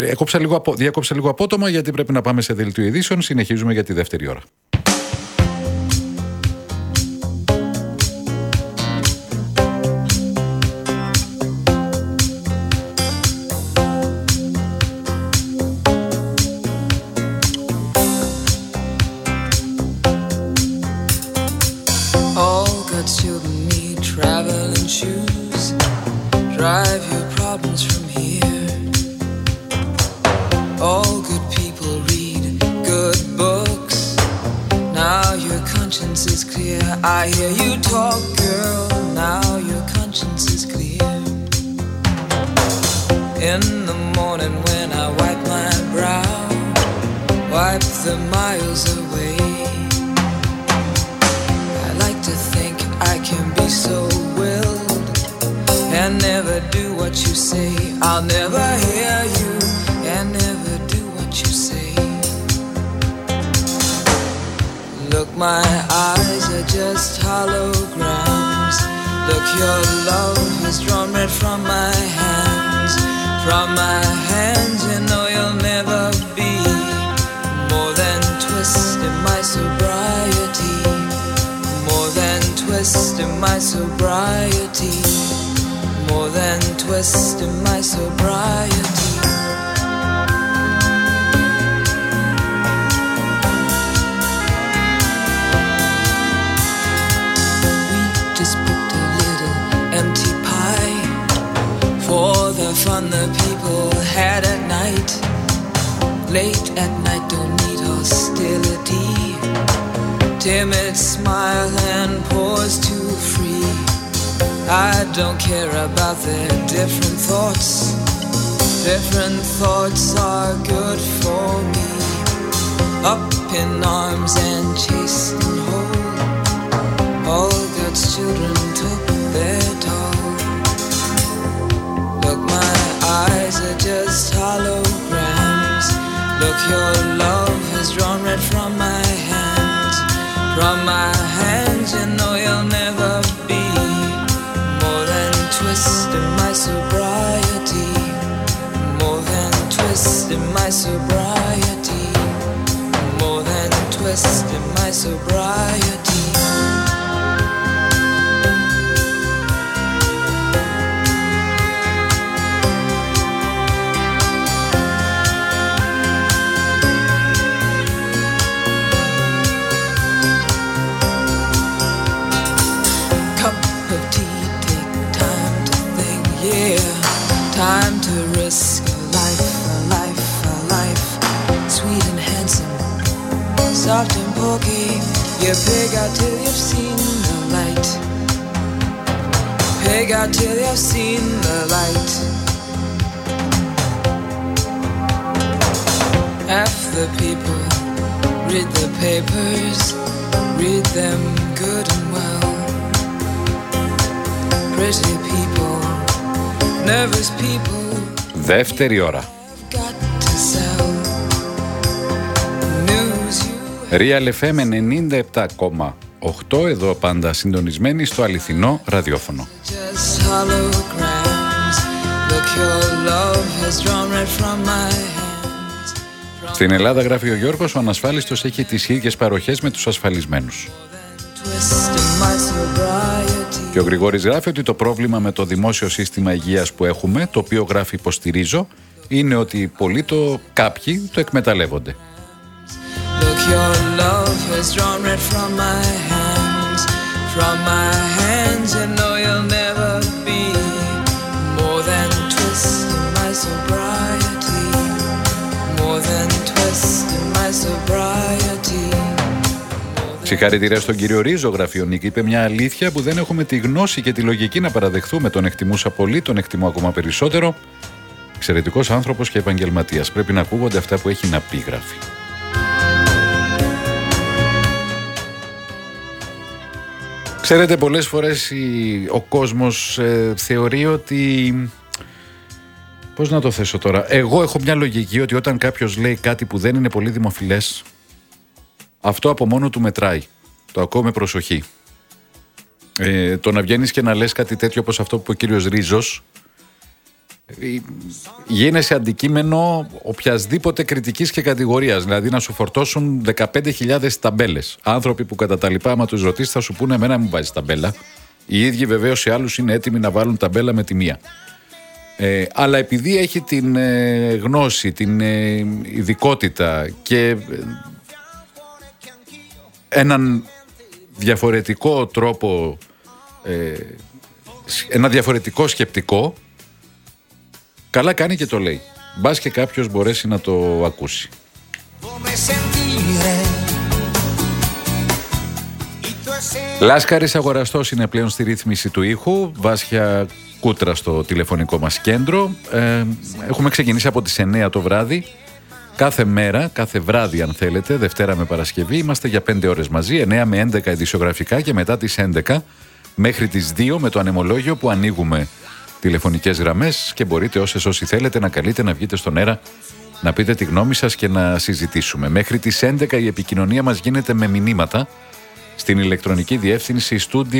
Διάκοψα λίγο απότομα γιατί πρέπει να πάμε σε δελτίο ειδήσεων. Συνεχίζουμε για τη δεύτερη ώρα. Drive your problems from here. All good people read good books. Now your conscience is clear. I hear you talk, girl. Now your conscience is clear. In the morning when I wipe my brow, wipe the miles away. I like to think I can be so willed and never do what you say. I'll never hear you and never do what you say. Look, my eyes are just holograms. Look, your love has drawn red from my hands. From my hands, you know you'll never be more than twist in my sobriety. More than twist in my sobriety. More than twist in my sobriety. We just booked a little empty pie for the fun the people had at night. Late at night, don't need hostility. Timid smile and pause too free. I don't care about their different thoughts. Different thoughts are good for me. Up in arms and chased and whole. All God's children took their toll. Look, my eyes are just holograms. Look, your love has drawn red from my hands. From my hands, you know you'll never be more than twist in my sobriety. More than twist in my sobriety. More than twist in my sobriety. Time to risk a life, a life, a life. Sweet and handsome, soft and pokey. You pig out till you've seen the light. Pig out till you've seen the light. Half the people read the papers, read them good and well. Pretty people, nervous people. Δεύτερη ώρα. Real FM 97,8. Εδώ πάντα συντονισμένοι στο αληθινό ραδιόφωνο. Στην Ελλάδα, γράφει ο Γιώργος, ο ανασφάλιστος έχει τις ίδιες παροχές με τους ασφαλισμένους. Και ο Γρηγόρης γράφει ότι το πρόβλημα με το δημόσιο σύστημα υγείας που έχουμε, το οποίο γράφει υποστηρίζω, είναι ότι κάποιοι το εκμεταλλεύονται. Συγχαρητήρια στον κύριο Ρίζο, γράφει ο Νίκη. Είπε μια αλήθεια που δεν έχουμε τη γνώση και τη λογική να παραδεχθούμε. Τον εκτιμούσα πολύ, τον εκτιμώ ακόμα περισσότερο. Εξαιρετικός άνθρωπος και επαγγελματίας. Πρέπει να ακούγονται αυτά που έχει να πει, γράφει. Ξέρετε, πολλές φορές ο κόσμος θεωρεί ότι... Πώς να το θέσω τώρα. Εγώ έχω μια λογική ότι όταν κάποιος λέει κάτι που δεν είναι πολύ δημοφιλές, αυτό από μόνο του μετράει. Το ακούω με προσοχή. Το να βγαίνεις και να λες κάτι τέτοιο όπως αυτό που είπε ο κύριος Ρίζος, γίνεσαι αντικείμενο οποιασδήποτε κριτικής και κατηγορίας. Δηλαδή να σου φορτώσουν 15.000 ταμπέλες. Άνθρωποι που κατά τα λοιπά, άμα τους ρωτήσεις, θα σου πούνε εμένα μου βάζεις ταμπέλα. Οι ίδιοι βεβαίως σε άλλους είναι έτοιμοι να βάλουν ταμπέλα με τη μία. Αλλά επειδή έχει την γνώση, την ειδικότητα και έναν διαφορετικό τρόπο, ένα διαφορετικό σκεπτικό, καλά κάνει και το λέει. Μπας και κάποιος μπορέσει να το ακούσει. Λάσκαρης αγοραστός είναι πλέον στη ρύθμιση του ήχου. Βάσια Κούτρα στο τηλεφωνικό μας κέντρο. Έχουμε ξεκινήσει από τις 9 το βράδυ. Κάθε μέρα, κάθε βράδυ αν θέλετε, Δευτέρα με Παρασκευή, είμαστε για 5 ώρες μαζί, 9 με 11 ειδησιογραφικά και μετά τις 11 μέχρι τις 2 με το ανεμολόγιο που ανοίγουμε τηλεφωνικές γραμμές και μπορείτε όσοι θέλετε να καλείτε να βγείτε στον αέρα, να πείτε τη γνώμη σας και να συζητήσουμε. Μέχρι τις 11 η επικοινωνία μας γίνεται με μηνύματα στην ηλεκτρονική διεύθυνση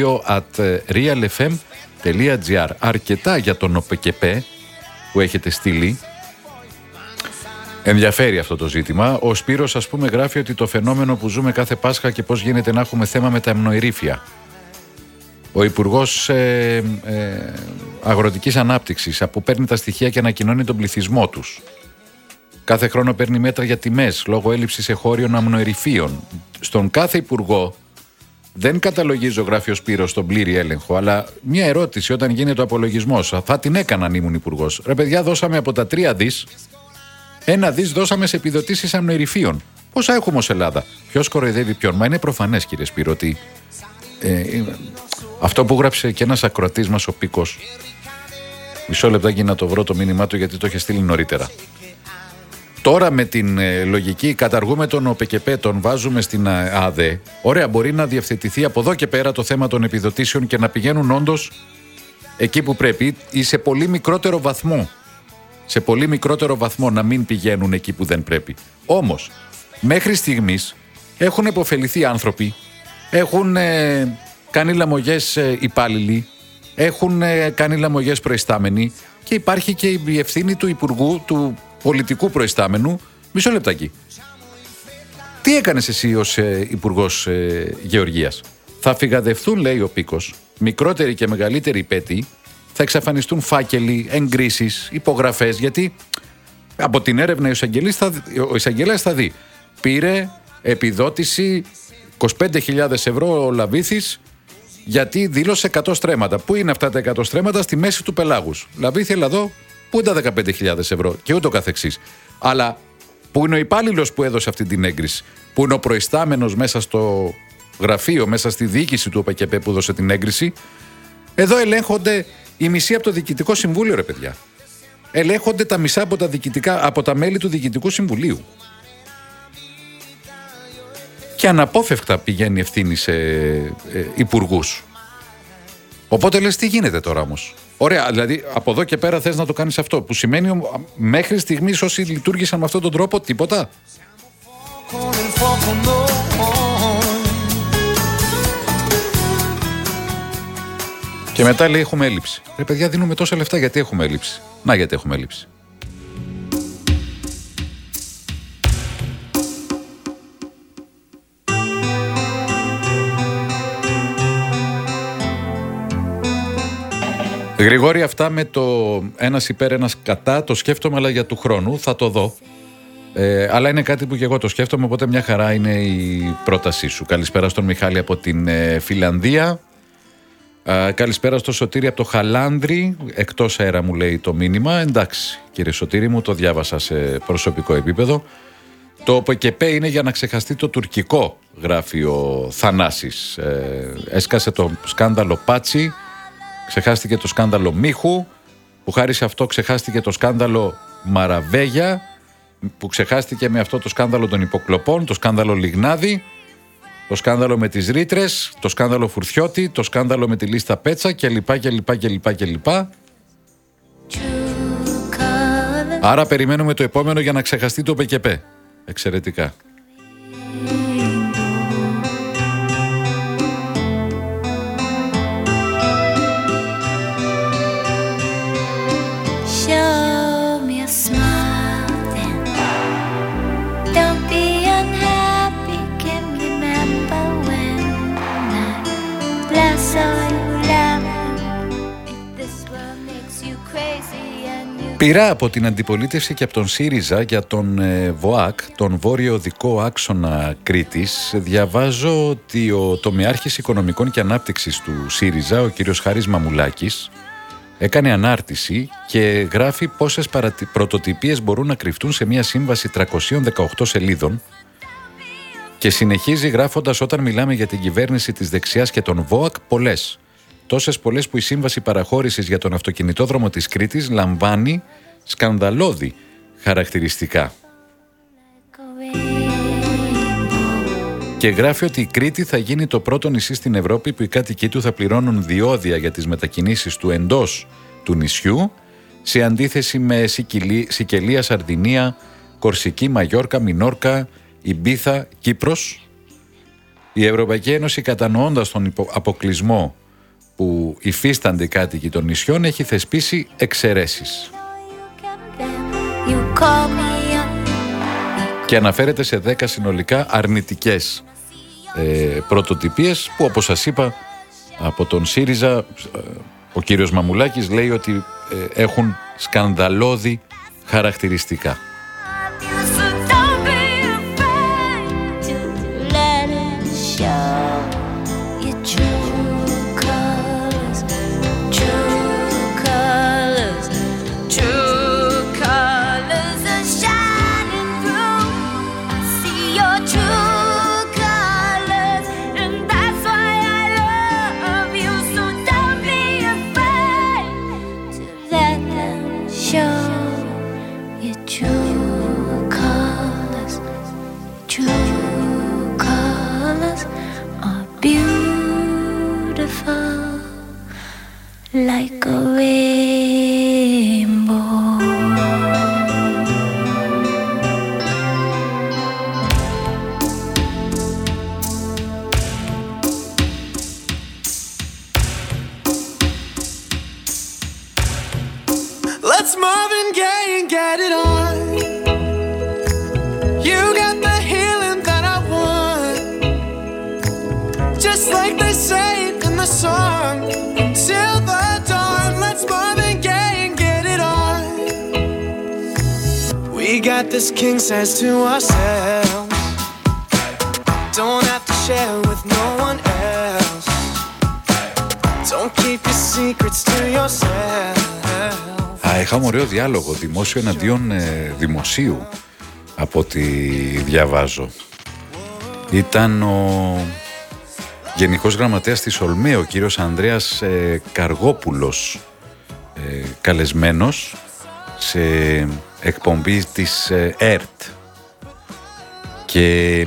studio@realfm.gr. Αρκετά για τον ΟΠΚΠ που έχετε στείλει. Ενδιαφέρει αυτό το ζήτημα. Ο Σπύρος, ας πούμε, γράφει ότι το φαινόμενο που ζούμε κάθε Πάσχα και πώς γίνεται να έχουμε θέμα με τα αμνοηρήφια. Ο Υπουργός Αγροτικής Ανάπτυξης από παίρνει τα στοιχεία και ανακοινώνει τον πληθυσμό τους. Κάθε χρόνο παίρνει μέτρα για τιμές λόγω έλλειψης εχώριων αμνοηρηφίων. Στον κάθε υπουργό δεν καταλογίζω, γράφει ο Σπύρος, στον πλήρη έλεγχο, αλλά μια ερώτηση όταν γίνεται ο απολογισμός. Θα την έκανα αν ήμουν υπουργός. Ρε παιδιά, δώσαμε από τα 3 δις, 1 δις δώσαμε σε επιδοτήσεις αμνοηρηφίων. Πόσα έχουμε ως Ελλάδα? Ποιος κοροϊδεύει ποιον? Μα είναι προφανές, κύριε Σπύρο, ότι αυτό που γράψε και ένας ακροατής μας, ο Πίκος, μισό λεπτάκι να το βρω το μήνυμά του γιατί το είχε στείλει νωρίτερα. Τώρα με την λογική καταργούμε τον ΟΠΚΠ, τον βάζουμε στην ΑΔΕ. Ωραία, μπορεί να διευθετηθεί από εδώ και πέρα το θέμα των επιδοτήσεων και να πηγαίνουν όντως εκεί που πρέπει ή σε πολύ μικρότερο βαθμό. Σε πολύ μικρότερο βαθμό να μην πηγαίνουν εκεί που δεν πρέπει. Όμως, μέχρι στιγμής έχουν επωφεληθεί άνθρωποι, έχουν κάνει λαμογές υπάλληλοι, έχουν κάνει λαμογές προϊστάμενοι και υπάρχει και η ευθύνη του υπουργού, του πολιτικού προϊστάμενου. Μισό λεπτάκι. Τι έκανες εσύ ως υπουργός Γεωργίας? Θα φυγαδευτούν, λέει ο Πίκος, μικρότεροι και μεγαλύτεροι υπέτειοι, θα εξαφανιστούν φάκελοι, εγκρίσεις, υπογραφές, γιατί από την έρευνα ο εισαγγελέας θα δει. Πήρε επιδότηση 25.000 ευρώ ο Λαβίθης γιατί δήλωσε 100 στρέμματα. Πού είναι αυτά τα 100 στρέμματα? Στη μέση του πελάγους. Λαβίθη, έλα εδώ, πού είναι τα 15.000 ευρώ και ούτω καθεξής. Αλλά πού είναι ο υπάλληλος που έδωσε αυτή την έγκριση? Πού είναι ο προϊστάμενος μέσα στο γραφείο, μέσα στη διοίκηση του ΟΠΚΠ που έδωσε την έγκριση? Εδώ ελέγχονται οι μισοί από το Διοικητικό Συμβούλιο, ρε παιδιά. Ελέγχονται τα μισά από τα μέλη του Διοικητικού Συμβουλίου. Και αναπόφευκτα πηγαίνει ευθύνη σε υπουργούς. Οπότε λες, τι γίνεται τώρα όμως? Ωραία, δηλαδή από εδώ και πέρα θες να το κάνεις αυτό, που σημαίνει μέχρι στιγμής όσοι λειτουργήσαν με αυτόν τον τρόπο τίποτα. Και μετά λέει έχουμε έλλειψη. Ρε παιδιά, δίνουμε τόσα λεφτά, γιατί έχουμε έλλειψη? Να, γιατί έχουμε έλλειψη. Γρηγόρη, αυτά με το ένας υπέρ ένας κατά το σκέφτομαι, αλλά για του χρόνου θα το δω. Αλλά είναι κάτι που και εγώ το σκέφτομαι, οπότε μια χαρά είναι η πρότασή σου. Καλησπέρα στον Μιχάλη από την Φιλανδία. Καλησπέρα στο Σωτήρη από το Χαλάνδρι. Εκτός αέρα μου λέει το μήνυμα. Εντάξει, κύριε Σωτήρη μου, το διάβασα σε προσωπικό επίπεδο. Το ΟΠΚΠ είναι για να ξεχαστεί το τουρκικό, γράφει ο Θανάσης. Έσκασε το σκάνδαλο Πάτσι, ξεχάστηκε το σκάνδαλο Μίχου, που χάρη σε αυτό ξεχάστηκε το σκάνδαλο Μαραβέγια, που ξεχάστηκε με αυτό το σκάνδαλο των υποκλοπών, το σκάνδαλο Λιγνάδη, το σκάνδαλο με τις ρήτρες, το σκάνδαλο Φουρτιώτη, το σκάνδαλο με τη λίστα Πέτσα κλπ. Άρα περιμένουμε το επόμενο για να ξεχαστεί το ΟΠΚΠ. Εξαιρετικά. Πειρά από την αντιπολίτευση και από τον ΣΥΡΙΖΑ για τον ΒΟΑΚ, τον Βόρειο Οδικό Άξονα Κρήτης. Διαβάζω ότι ο τομεάρχης οικονομικών και ανάπτυξης του ΣΥΡΙΖΑ, ο κύριος Χάρης Μαμουλάκης, έκανε ανάρτηση και γράφει πόσες πρωτοτυπίες μπορούν να κρυφτούν σε μια σύμβαση 318 σελίδων και συνεχίζει γράφοντας: όταν μιλάμε για την κυβέρνηση της δεξιάς και τον ΒΟΑΚ, πολλές. Τόσες πολλές που η σύμβαση παραχώρησης για τον αυτοκινητόδρομο της Κρήτης λαμβάνει σκανδαλώδη χαρακτηριστικά. Και γράφει ότι η Κρήτη θα γίνει το πρώτο νησί στην Ευρώπη που οι κάτοικοι του θα πληρώνουν διόδια για τις μετακινήσεις του εντός του νησιού, σε αντίθεση με Σικελία, Σαρδινία, Κορσική, Μαγιόρκα, Μινόρκα, Ιμπίθα, Κύπρος. Η Ευρωπαϊκή Ένωση, κατανοώντας τον αποκλεισμό που υφίστανται οι κάτοικοι των νησιών, έχει θεσπίσει εξαιρέσεις. Και αναφέρεται σε 10 συνολικά αρνητικές πρωτοτυπίες που, όπως σας είπα, από τον ΣΥΡΙΖΑ ο κύριος Μαμουλάκης λέει ότι έχουν σκανδαλώδη χαρακτηριστικά. Like a rainbow. Let's Marvin Gaye and get it on. You got the healing that I want, just like they say in the song. Till the dawn, let's Marvin Gaye and get it on. We got this king size to ourselves, don't have to share with no one else. Don't keep your secrets to yourself. Είχαμε ωραίο διάλογο δημόσιο εναντίον δημοσίου, από ό,τι διαβάζω. Ήταν ο Γενικός Γραμματέας της ΟΛΜΕ, ο κύριος Ανδρέας Καργόπουλος, καλεσμένος σε εκπομπή της ΕΡΤ, και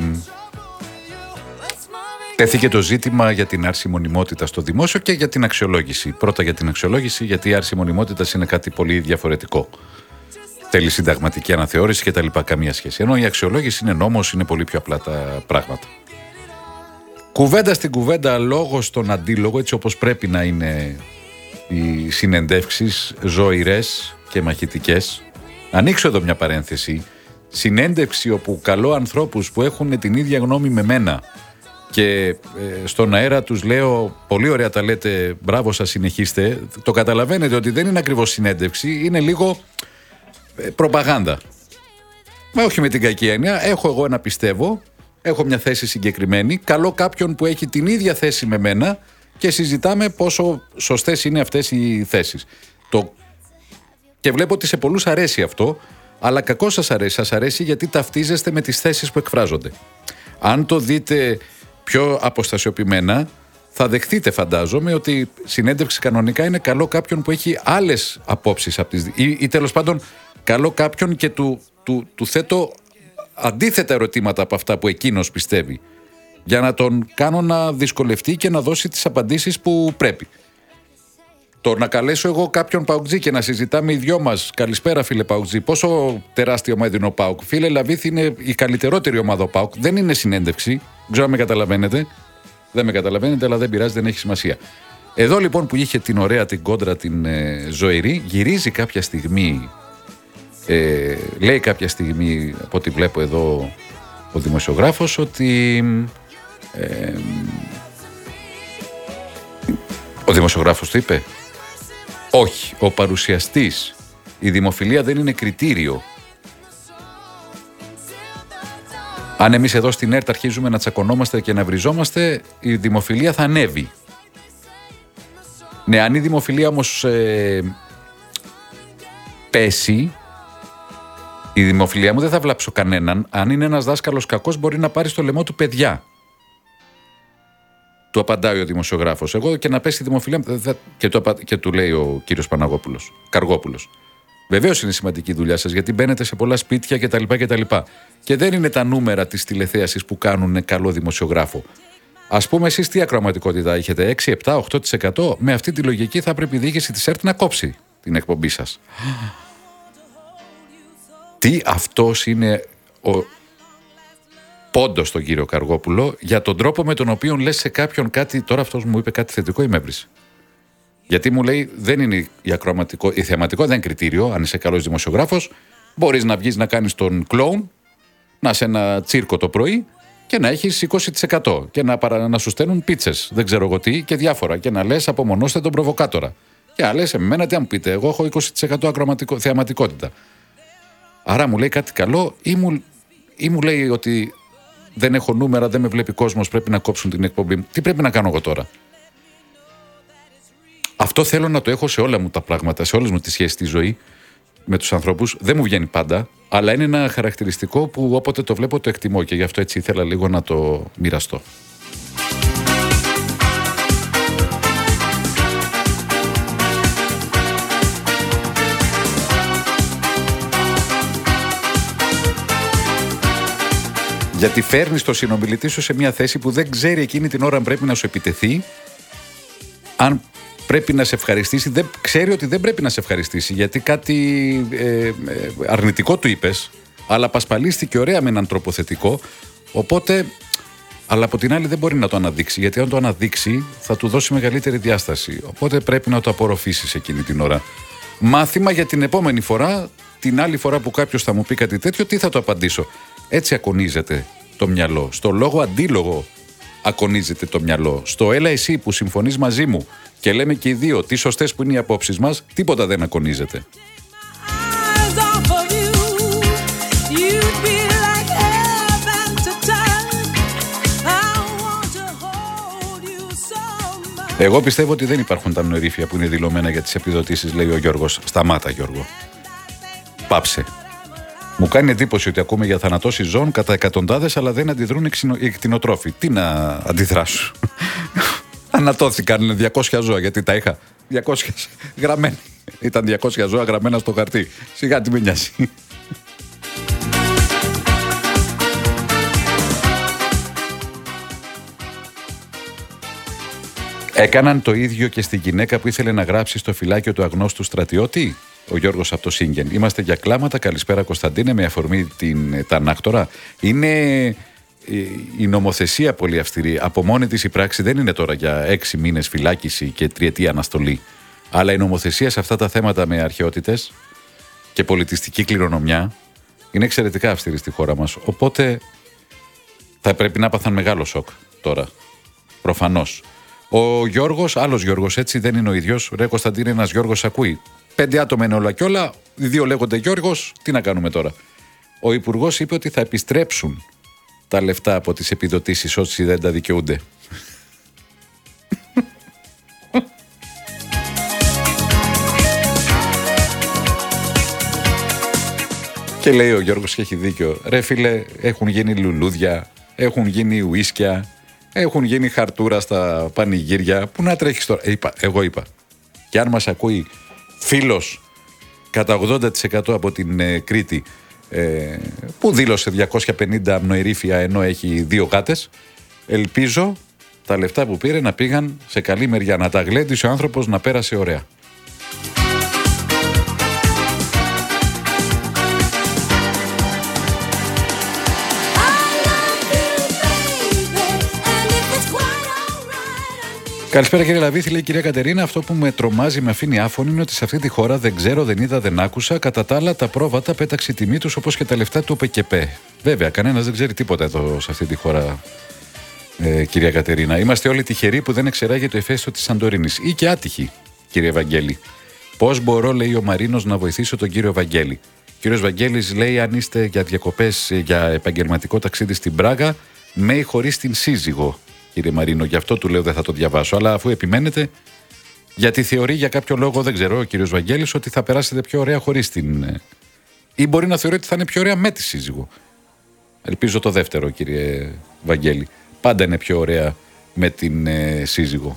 τέθηκε το ζήτημα για την άρση μονιμότητας στο δημόσιο και για την αξιολόγηση. Πρώτα για την αξιολόγηση, γιατί η άρση μονιμότητας είναι κάτι πολύ διαφορετικό. Θέλει συνταγματική αναθεώρηση και τα λοιπά, καμία σχέση. Ενώ η αξιολόγηση είναι νόμος, είναι πολύ πιο απλά τα πράγματα. Κουβέντα στην κουβέντα, λόγο στον αντίλογο, έτσι όπως πρέπει να είναι οι συνεντεύξεις, ζωηρές και μαχητικές. Ανοίξω εδώ μια παρένθεση. Συνέντευξη όπου καλώ ανθρώπους που έχουν την ίδια γνώμη με μένα και στον αέρα τους λέω πολύ ωραία τα λέτε, μπράβο σας, συνεχίστε. Το καταλαβαίνετε ότι δεν είναι ακριβώς συνέντευξη, είναι λίγο προπαγάνδα. Μα όχι με την κακή έννοια. Έχω εγώ ένα πιστεύω, έχω μια θέση συγκεκριμένη, καλώ κάποιον που έχει την ίδια θέση με μένα και συζητάμε πόσο σωστές είναι αυτές οι θέσεις. Και βλέπω ότι σε πολλούς αρέσει αυτό, αλλά κακώς σας αρέσει. Σας αρέσει γιατί ταυτίζεστε με τις θέσεις που εκφράζονται. Αν το δείτε πιο αποστασιοποιημένα, θα δεχτείτε, φαντάζομαι, ότι συνέντευξη κανονικά είναι καλό κάποιον που έχει άλλες απόψεις από τις, ή τέλος πάντων καλό κάποιον και του θέτω αντίθετα ερωτήματα από αυτά που εκείνος πιστεύει, για να τον κάνω να δυσκολευτεί και να δώσει τις απαντήσεις που πρέπει. Το να καλέσω εγώ κάποιον Παουτζή και να συζητάμε οι δυο μας, καλησπέρα φίλε Παουτζή, πόσο τεράστια ομάδα είναι ο ΠΑΟΚ, φίλε Λαβίθ είναι η καλύτερότερη ομάδα ο ΠΑΟΚ, δεν είναι συνέντευξη, δεν ξέρω αν με καταλαβαίνετε. Δεν με καταλαβαίνετε, αλλά δεν πειράζει, δεν έχει σημασία. Εδώ λοιπόν που είχε την ωραία την κόντρα την ζωηρή, γυρίζει κάποια στιγμή, λέει κάποια στιγμή, από ό,τι βλέπω εδώ ο δημοσιογράφος, ότι ο δημοσιογράφος το είπε, όχι, ο παρουσιαστής Η δημοφιλία δεν είναι κριτήριο. Αν εμείς εδώ στην ΕΡΤ αρχίζουμε να τσακωνόμαστε και να βριζόμαστε, η δημοφιλία θα ανέβει. Ναι, αν η δημοφιλία όμως πέσει, η δημοφιλία μου δεν θα βλάψω κανέναν. Αν είναι ένας δάσκαλος κακός, μπορεί να πάρει στο λαιμό του παιδιά. Του απαντάει ο δημοσιογράφος. Εγώ και να πέσει η δημοφιλία και του λέει ο κύριος Καργόπουλος. Βεβαίως είναι σημαντική η δουλειά σας, γιατί μπαίνετε σε πολλά σπίτια κτλ. Και δεν είναι τα νούμερα της τηλεθέασης που κάνουν καλό δημοσιογράφο. Ας πούμε, εσείς τι ακροαματικότητα έχετε, 6, 7, 8%? Με αυτή τη λογική θα πρέπει η διοίκηση της ΕΡΤ να κόψει την εκπομπή σας. Τι αυτός είναι ο πόντος στον κύριο Καργόπουλο για τον τρόπο με τον οποίο λες σε κάποιον κάτι. Τώρα αυτός μου είπε κάτι θετικό ή με έβρισε? Γιατί μου λέει δεν είναι η θεαματικό δεν είναι κριτήριο. Αν είσαι καλός δημοσιογράφος, μπορείς να βγεις να κάνεις τον κλόουν, να είσαι ένα τσίρκο το πρωί και να έχεις 20% και να σου στέλνουν πίτσες, δεν ξέρω εγώ τι και διάφορα. Και να λες απομονώστε τον προβοκάτορα. Και να λες εμένα τι αν πείτε, εγώ έχω 20% θεαματικότητα. Άρα μου λέει κάτι καλό ή μου λέει ότι δεν έχω νούμερα, δεν με βλέπει κόσμος, πρέπει να κόψουν την εκπομπή. Τι πρέπει να κάνω εγώ τώρα? Αυτό θέλω να το έχω σε όλα μου τα πράγματα, σε όλες μου τις σχέσεις στη ζωή με τους ανθρώπους. Δεν μου βγαίνει πάντα, αλλά είναι ένα χαρακτηριστικό που όποτε το βλέπω το εκτιμώ και γι' αυτό έτσι ήθελα λίγο να το μοιραστώ. Γιατί φέρνεις τον συνομιλητή σου σε μια θέση που δεν ξέρει εκείνη την ώρα αν πρέπει να σου επιτεθεί, αν πρέπει να σε ευχαριστήσει, δεν ξέρει ότι δεν πρέπει να σε ευχαριστήσει, γιατί κάτι αρνητικό του είπες, αλλά πασπαλίστηκε ωραία με έναν τρόπο θετικό, οπότε, αλλά από την άλλη δεν μπορεί να το αναδείξει, γιατί αν το αναδείξει θα του δώσει μεγαλύτερη διάσταση, οπότε πρέπει να το απορροφήσεις εκείνη την ώρα. Μάθημα για την επόμενη φορά, την άλλη φορά που κάποιος θα μου πει κάτι τέτοιο, τι θα το απαντήσω? Έτσι ακονίζεται το μυαλό. Στο λόγο αντίλογο ακονίζεται το μυαλό. Στο έλα εσύ που συμφωνείς μαζί μου και λέμε και οι δύο τι σωστές που είναι οι απόψεις μας, τίποτα δεν ακονίζεται. Εγώ πιστεύω ότι δεν υπάρχουν τα μνοηρίφια που είναι δηλωμένα για τις επιδοτήσεις, λέει ο Γιώργος. Σταμάτα, Γιώργο. Πάψε. Μου κάνει εντύπωση ότι ακούμε για θανατώσεις ζώων κατά εκατοντάδες, αλλά δεν αντιδρούν οι κτηνοτρόφοι. Τι να αντιδράσουν? Θανατώθηκαν 200 ζώα, γιατί τα είχα 200 γραμμένα. Ήταν 200 ζώα γραμμένα στο χαρτί. Σιγά τι με νοιάζει. Έκαναν το ίδιο και στη γυναίκα που ήθελε να γράψει στο φυλάκιο του αγνώστου στρατιώτη. Ο Γιώργος από το Σίγγεν. Είμαστε για κλάματα. Καλησπέρα Κωνσταντίνε, με αφορμή τα ανάκτορα. Είναι η νομοθεσία πολύ αυστηρή. Από μόνη της η πράξη δεν είναι τώρα για 6 μήνες φυλάκιση και 3ετή αναστολή. Αλλά η νομοθεσία σε αυτά τα θέματα με αρχαιότητες και πολιτιστική κληρονομιά είναι εξαιρετικά αυστηρή στη χώρα μας. Οπότε θα πρέπει να πάθαν μεγάλο σοκ τώρα. Προφανώς. Ο Γιώργος, άλλος Γιώργος, έτσι δεν είναι ο ίδιος. Ρε Κωνσταντίνε, ένας Γιώργος ακούει. 5 άτομα είναι όλα κι όλα. 2 λέγονται Γιώργος. Τι να κάνουμε τώρα? Ο Υπουργός είπε ότι θα επιστρέψουν τα λεφτά από τις επιδοτήσεις όσοι δεν τα δικαιούνται. Και λέει ο Γιώργος και έχει δίκιο. Ρε φίλε, έχουν γίνει λουλούδια, έχουν γίνει ουίσκια, έχουν γίνει χαρτούρα στα πανηγύρια. Πού να τρέχεις τώρα? Εγώ είπα. Και αν μας ακούει φίλος κατά 80% από την Κρήτη που δήλωσε 250 μνοηρίφια ενώ έχει 2 γάτες, ελπίζω τα λεφτά που πήρε να πήγαν σε καλή μεριά, να τα γλέντισε ο άνθρωπος, να πέρασε ωραία. Καλησπέρα κύριε Λαβίθη, λέει η κυρία Κατερίνα. Αυτό που με τρομάζει, με αφήνει άφωνη, είναι ότι σε αυτή τη χώρα δεν ξέρω, δεν είδα, δεν άκουσα. Κατά τα άλλα, τα πρόβατα πέταξε η τιμή τους όπως και τα λεφτά του ΟΠΕΚΕΠΕ. Βέβαια, κανένας δεν ξέρει τίποτα εδώ σε αυτή τη χώρα, κυρία Κατερίνα. Είμαστε όλοι τυχεροί που δεν εξεράγει το ηφαίστειο της Σαντορίνης. Ή και άτυχοι, κύριε Ευαγγέλη. Πώς μπορώ, λέει ο Μαρίνος, να βοηθήσω τον κύριο Βαγγέλη? Ο κύριος Βαγγέλης λέει, αν είστε για διακοπές για επαγγελματικό ταξίδι στην Πράγα, με ή χωρίς την σύζυγο, κύριε Μαρίνο. Γι' αυτό του λέω δεν θα το διαβάσω. Αλλά αφού επιμένετε, γιατί θεωρεί για κάποιο λόγο, δεν ξέρω, ο κύριος Βαγγέλης, ότι θα περάσετε πιο ωραία χωρίς την. Ή μπορεί να θεωρεί ότι θα είναι πιο ωραία με τη σύζυγο. Ελπίζω το δεύτερο, κύριε Βαγγέλη. Πάντα είναι πιο ωραία με την σύζυγο.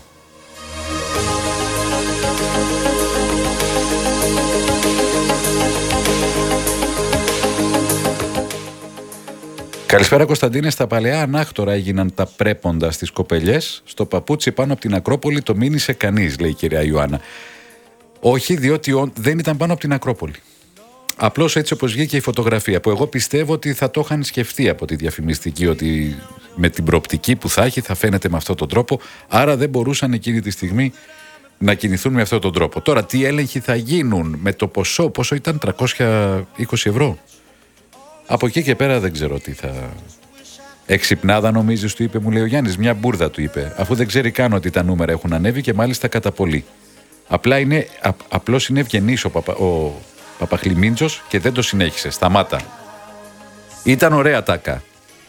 Καλησπέρα, Κωνσταντίνε. Στα παλαιά ανάκτορα έγιναν τα πρέποντα στις κοπελιές. Στο παπούτσι πάνω από την Ακρόπολη το μήνυσε κανείς, λέει η κυρία Ιωάννα. Όχι, διότι δεν ήταν πάνω από την Ακρόπολη. Απλώς έτσι όπως βγήκε η φωτογραφία, που εγώ πιστεύω ότι θα το είχαν σκεφτεί από τη διαφημιστική, ότι με την προοπτική που θα έχει θα φαίνεται με αυτόν τον τρόπο, άρα δεν μπορούσαν εκείνη τη στιγμή να κινηθούν με αυτόν τον τρόπο. Τώρα, τι έλεγχοι θα γίνουν με το πόσο ήταν, 320 ευρώ. Από εκεί και πέρα δεν ξέρω τι θα. Εξυπνάδα νομίζεις, του είπε, μου λέει ο Γιάννης. Μια μπουρδα του είπε, αφού δεν ξέρει καν ότι τα νούμερα έχουν ανέβει και μάλιστα κατά πολύ. Απλώς είναι ευγενής ο Παπαχλιμίντζος και δεν το συνέχισε. Σταμάτα. Ήταν ωραία τάκα.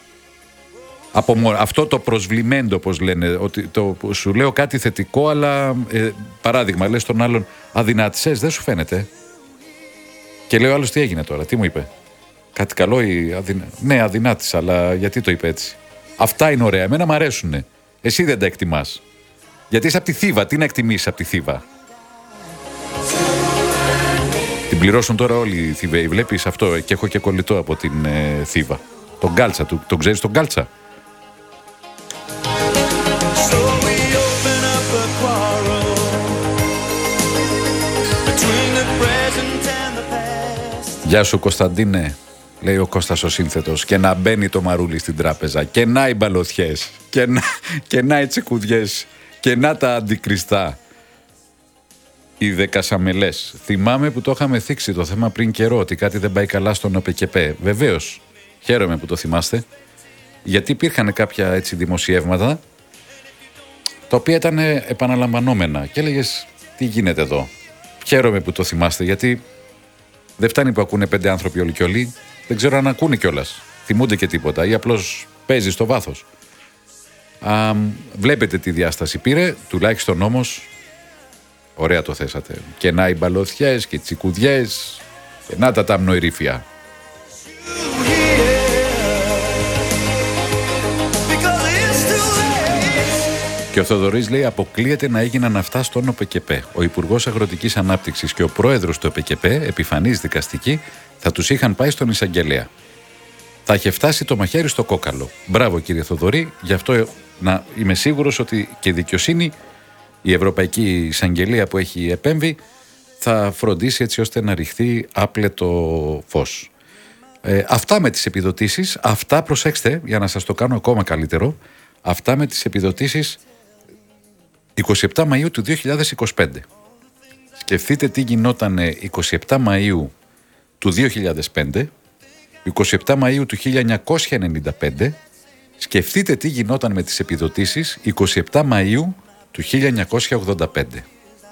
Αυτό το προσβλημέντο, όπως λένε, ότι σου λέω κάτι θετικό, αλλά παράδειγμα, λες τον άλλον, αδυνάτησες, δεν σου φαίνεται. Και λέω άλλος, τι έγινε τώρα, τι μου είπε? Κάτι καλό ή ναι, αδυνάτησα, αλλά γιατί το είπε έτσι? Αυτά είναι ωραία, εμένα μου αρέσουνε. Εσύ δεν τα εκτιμάς. Γιατί είσαι από τη Θήβα, τι να εκτιμήσεις από τη Θήβα? Την πληρώσουν τώρα όλοι οι Θηβαίοι, βλέπεις αυτό, και έχω και κολλητό από την Θήβα. Τον Γκάλτσα, τον ξέρεις τον Γκάλτσα? Γεια σου, Κωνσταντίνε, λέει ο Κώστας ο σύνθετος, και να μπαίνει το μαρούλι στην τράπεζα, και να οι μπαλωθιές, και να οι τσικουδιές, και να τα αντικριστά. Οι δεκασαμελές. Θυμάμαι που το είχαμε θίξει το θέμα πριν καιρό, ότι κάτι δεν πάει καλά στον ΟΠΕΚΕΠΕ. Βεβαίως, χαίρομαι που το θυμάστε, γιατί υπήρχαν κάποια έτσι δημοσιεύματα, τα οποία ήταν επαναλαμβανόμενα, και έλεγες, τι γίνεται εδώ? Χαίρομαι που το θυμάστε, γιατί δεν φτάνει που ακούνε 5 άνθρωποι όλοι και όλοι, δεν ξέρω αν ακούνε κιόλας, θυμούνται και τίποτα, ή απλώς παίζει στο βάθος. Βλέπετε τι διάσταση πήρε, τουλάχιστον όμως. Ωραία το θέσατε. Και να οι μπαλωθιές και τσικουδιές, και να τα ταμνοηρήφια. Και ο Θοδωρής λέει, αποκλείεται να έγιναν αυτά στον ΟΠΕΚΕΠΕ. Ο Υπουργός Αγροτικής Ανάπτυξης και ο Πρόεδρος του ΟΠΕΚΕΠΕ, επιφανής δικαστικοί, θα τους είχαν πάει στον εισαγγελέα. Θα είχε φτάσει το μαχαίρι στο κόκαλο. Μπράβο, κύριε Θοδωρή, γι' αυτό είμαι σίγουρος ότι και η δικαιοσύνη, η Ευρωπαϊκή Εισαγγελία που έχει επέμβει, θα φροντίσει έτσι ώστε να ρηχθεί άπλετο φως. Αυτά με τις επιδοτήσεις, αυτά προσέξτε, για να σας το κάνω ακόμα καλύτερο, αυτά με τις επιδοτήσεις 27 Μαΐου του 2025. Σκεφτείτε τι γινόταν 27 Μαΐου του 2005, 27 Μαΐου του 1995, σκεφτείτε τι γινόταν με τις επιδοτήσεις 27 Μαΐου του 1985.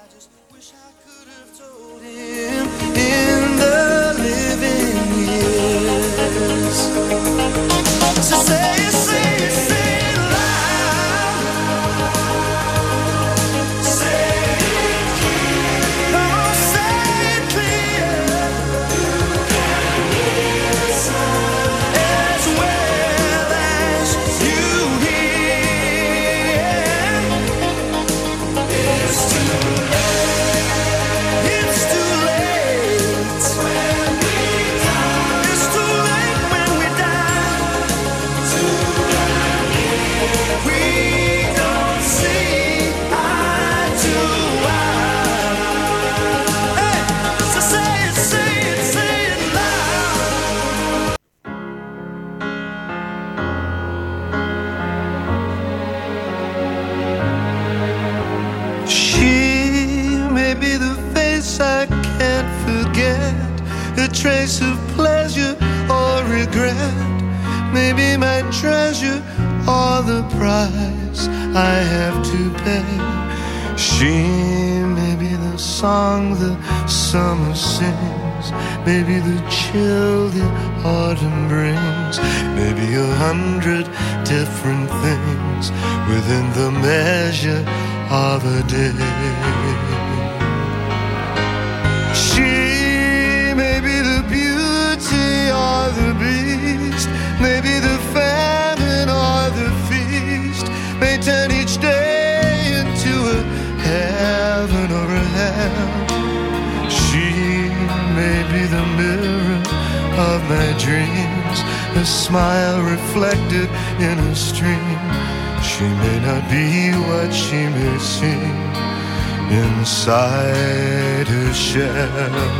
Trace of pleasure or regret, maybe my treasure or the price I have to pay. She may be the song the summer sings, maybe the chill the autumn brings, maybe 100 different things within the measure of a day. She may be the beauty or the beast, maybe the famine or the feast, may turn each day into a heaven or a hell. She may be the mirror of my dreams, a smile reflected in a stream. She may not be what she may seem inside her shell.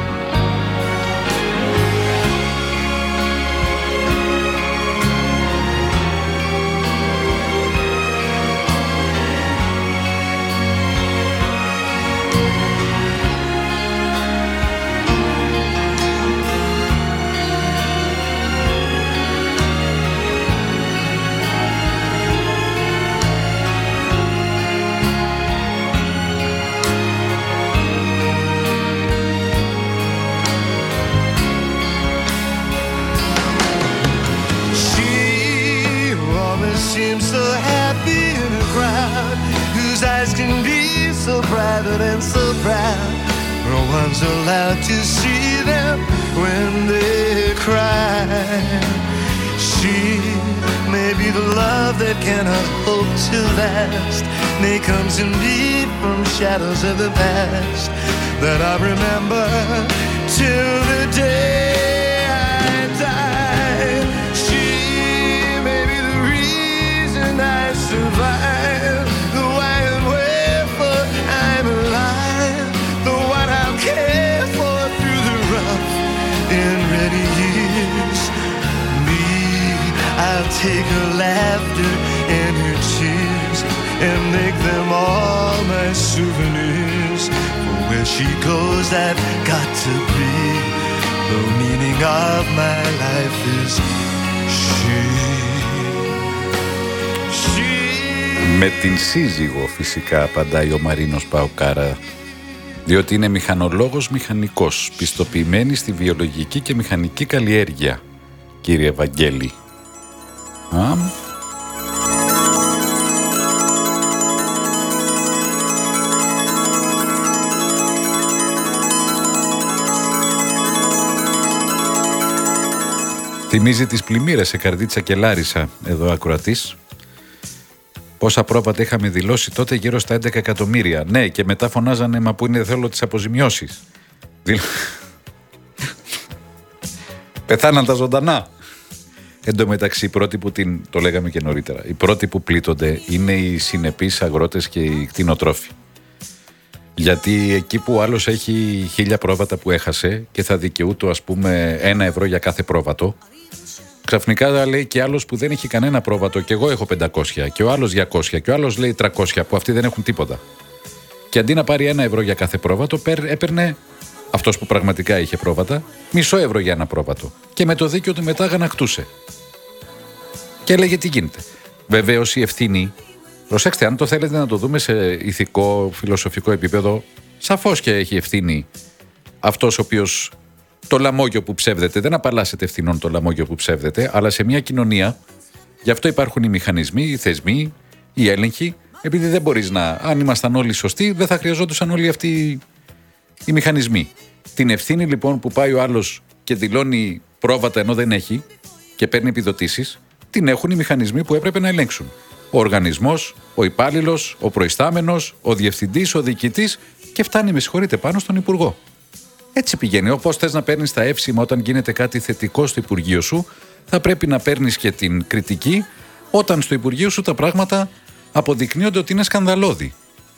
Seems so happy in a crowd whose eyes can be so private and so proud. No one's allowed to see them when they cry. She may be the love that cannot hope to last, may comes in deep from shadows of the past that I remember till the day I die. She may be the reason I survive, the why and wherefore I'm alive, the one I'll care for through the rough and ready years. Me, I'll take her laughter and her tears and make them all my souvenirs. For where she goes, I've got to be. The meaning of my life is she. Με την σύζυγο φυσικά απαντάει ο Μαρίνος Παοκάρα, διότι είναι μηχανολόγος μηχανικός, πιστοποιημένη στη βιολογική και μηχανική καλλιέργεια, κύριε Βαγγέλη. Θυμίζει τις πλημμύρες σε Καρδίτσα και Λάρισα, εδώ ακροατής. Πόσα πρόβατα είχαμε δηλώσει τότε, γύρω στα 11 εκατομμύρια. Ναι, και μετά φωνάζανε, μα που είναι, θέλω τις αποζημιώσεις. Πεθάναν τα ζωντανά. Εν τω μεταξύ, οι πρώτοι που το λέγαμε και νωρίτερα, οι πρώτοι που πλήττονται είναι οι συνεπείς αγρότες και οι κτηνοτρόφοι. Γιατί εκεί που ο άλλος έχει 1000 πρόβατα που έχασε και θα δικαιούται, ας πούμε, 1 ευρώ για κάθε πρόβατο, ξαφνικά λέει και άλλος που δεν έχει κανένα πρόβατο, και εγώ έχω 500, και ο άλλος 200, και ο άλλος λέει 300, που αυτοί δεν έχουν τίποτα. Και αντί να πάρει 1 ευρώ για κάθε πρόβατο, έπαιρνε αυτός που πραγματικά είχε πρόβατα, μισό ευρώ για ένα πρόβατο. Και με το δίκιο του μετά γανακτούσε. Και έλεγε τι γίνεται. Βεβαίως η ευθύνη, προσέξτε, αν το θέλετε να το δούμε σε ηθικό, φιλοσοφικό επίπεδο, σαφώς και έχει ευθύνη αυτός ο οποίος το λαμόγιο που ψεύδεται. Δεν απαλλάσσεται ευθυνών το λαμόγιο που ψεύδεται, αλλά σε μια κοινωνία, γι' αυτό υπάρχουν οι μηχανισμοί, οι θεσμοί, οι έλεγχοι, επειδή δεν μπορείς να. Αν ήμασταν όλοι σωστοί, δεν θα χρειαζόντουσαν όλοι αυτοί οι μηχανισμοί. Την ευθύνη λοιπόν που πάει ο άλλος και δηλώνει πρόβατα ενώ δεν έχει και παίρνει επιδοτήσεις, την έχουν οι μηχανισμοί που έπρεπε να ελέγξουν. Ο οργανισμός, ο υπάλληλος, ο προϊστάμενος, ο διευθυντής, ο διοικητής και φτάνει, με συγχωρείτε, πάνω στον υπουργό. Έτσι πηγαίνει. Όπως θες να παίρνεις τα εύσημα όταν γίνεται κάτι θετικό στο Υπουργείο σου, θα πρέπει να παίρνεις και την κριτική όταν στο Υπουργείο σου τα πράγματα αποδεικνύονται ότι είναι σκανδαλώδη.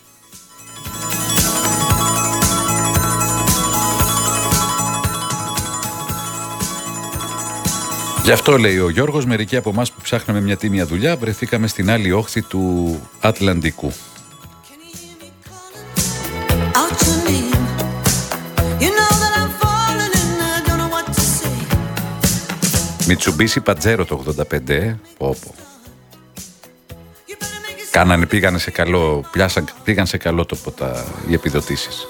Γι' αυτό, λέει ο Γιώργος, μερικοί από εμάς που ψάχναμε μια τίμια δουλειά βρεθήκαμε στην άλλη όχθη του Ατλαντικού. Μιτσουμπίσι Πατζέρο το 85, πόπο. πήγαν σε καλό τοπο οι επιδοτήσεις.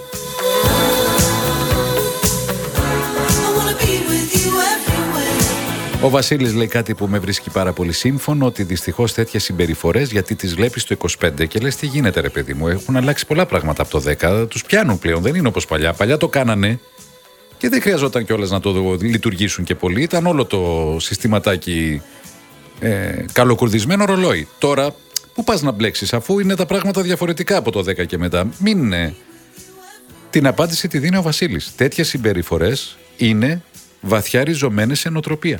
Ο Βασίλης λέει κάτι που με βρίσκει πάρα πολύ σύμφωνο, ότι δυστυχώς τέτοιες συμπεριφορές, γιατί τις βλέπεις το 25 και λες τι γίνεται ρε παιδί μου, έχουν αλλάξει πολλά πράγματα από το 10, τους πιάνουν πλέον, δεν είναι όπως παλιά. Παλιά το κάνανε και δεν χρειαζόταν κιόλας να το λειτουργήσουν και πολύ, ήταν όλο το συστηματάκι καλοκουρδισμένο ρολόι. Τώρα πού πας να μπλέξεις, αφού είναι τα πράγματα διαφορετικά από το 10 και μετά? Την απάντηση τη δίνει ο Βασίλης. Τέτοιες συμπεριφορές είναι βαθιά ριζωμένες σε νοοτροπία.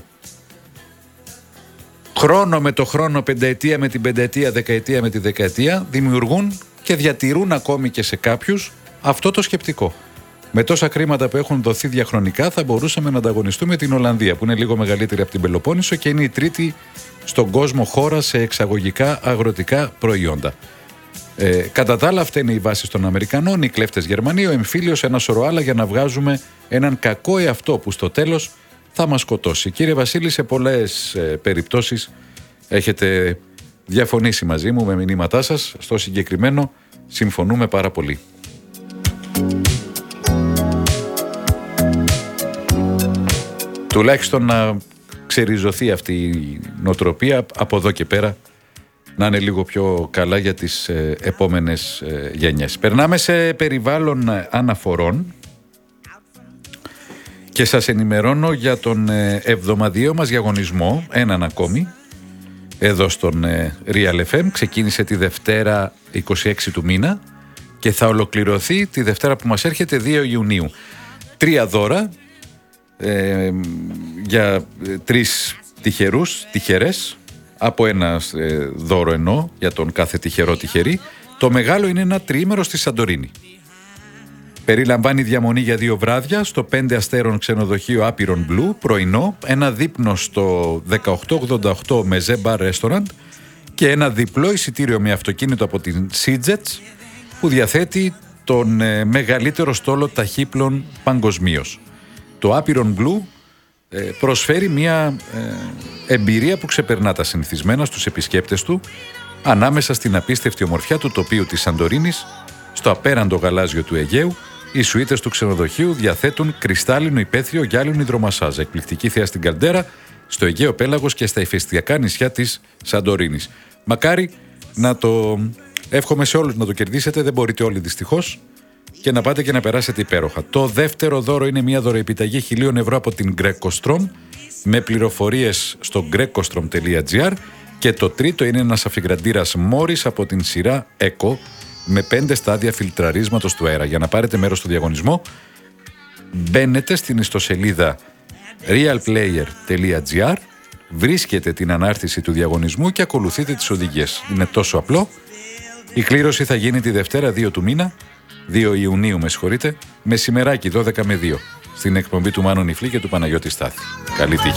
Χρόνο με το χρόνο, πενταετία με την πενταετία, δεκαετία με τη δεκαετία, δημιουργούν και διατηρούν ακόμη και σε κάποιους αυτό το σκεπτικό. Με τόσα χρήματα που έχουν δοθεί διαχρονικά, θα μπορούσαμε να ανταγωνιστούμε την Ολλανδία, που είναι λίγο μεγαλύτερη από την Πελοπόννησο και είναι η τρίτη στον κόσμο χώρα σε εξαγωγικά αγροτικά προϊόντα. Κατά τα άλλα, αυτά είναι οι βάσεις των Αμερικανών, οι κλέφτες Γερμανοί, ο εμφύλιος, ένα σωρό άλλα για να βγάζουμε έναν κακό εαυτό που στο τέλος θα μας σκοτώσει. Κύριε Βασίλη, σε πολλές περιπτώσεις έχετε διαφωνήσει μαζί μου με μηνύματά σας. Στο συγκεκριμένο συμφωνούμε πάρα πολύ. Τουλάχιστον να ξεριζωθεί αυτή η νοοτροπία, από εδώ και πέρα να είναι λίγο πιο καλά για τις επόμενες γενιές. Περνάμε σε περιβάλλον αναφορών και σας ενημερώνω για τον εβδομαδιαίο μας διαγωνισμό, έναν ακόμη, εδώ στον Real FM. Ξεκίνησε τη Δευτέρα 26 του μήνα και θα ολοκληρωθεί τη Δευτέρα που μας έρχεται 2 Ιουνίου. 3 δώρα για 3 τυχερές, από ένα δώρο εννοώ για τον κάθε τυχερό τυχερή. Το μεγάλο είναι ένα τριήμερο στη Σαντορίνη. Περιλαμβάνει διαμονή για 2 βράδια στο 5 αστέρων ξενοδοχείο Άπειρον Blue, πρωινό, ένα δείπνο στο 1888 Mezze Bar Restaurant και ένα διπλό εισιτήριο με αυτοκίνητο από την SeaJets, που διαθέτει τον μεγαλύτερο στόλο ταχύπλων παγκοσμίως. Το Άπειρον Blue προσφέρει μια εμπειρία που ξεπερνά τα συνηθισμένα στους επισκέπτες του, ανάμεσα στην απίστευτη ομορφιά του τοπίου της Σαντορίνης, στο απέραντο γαλάζιο του Αιγαίου. Οι σουίτες του ξενοδοχείου διαθέτουν κρυστάλλινο υπαίθριο γυάλινο υδρομασάζ, εκπληκτική θέα στην καλντέρα, στο Αιγαίο πέλαγος και στα ηφαιστειακά νησιά της Σαντορίνης. Μακάρι να το εύχομαι σε όλους να το κερδίσετε, δεν μπορείτε όλοι δυστυχώς, και να πάτε και να περάσετε υπέροχα. Το δεύτερο δώρο είναι μια δωροεπιταγή 1.000 ευρώ από την Greco-Strom, με πληροφορίες στο grecostrom.gr, και το τρίτο είναι ένας αφιγραντήρας Morris από την σειρά Eco, με 5 στάδια φιλτραρίσματος του αέρα. Για να πάρετε μέρος στο διαγωνισμό, μπαίνετε στην ιστοσελίδα realplayer.gr, βρίσκετε την ανάρτηση του διαγωνισμού και ακολουθείτε τις οδηγίες. Είναι τόσο απλό. Η κλήρωση θα γίνει τη Δευτέρα 2 του μήνα, 2 Ιουνίου μεσημεράκι 12 με 2, στην εκπομπή του Μάνο Νιφλή και του Παναγιώτη Στάθη. Καλή τύχη.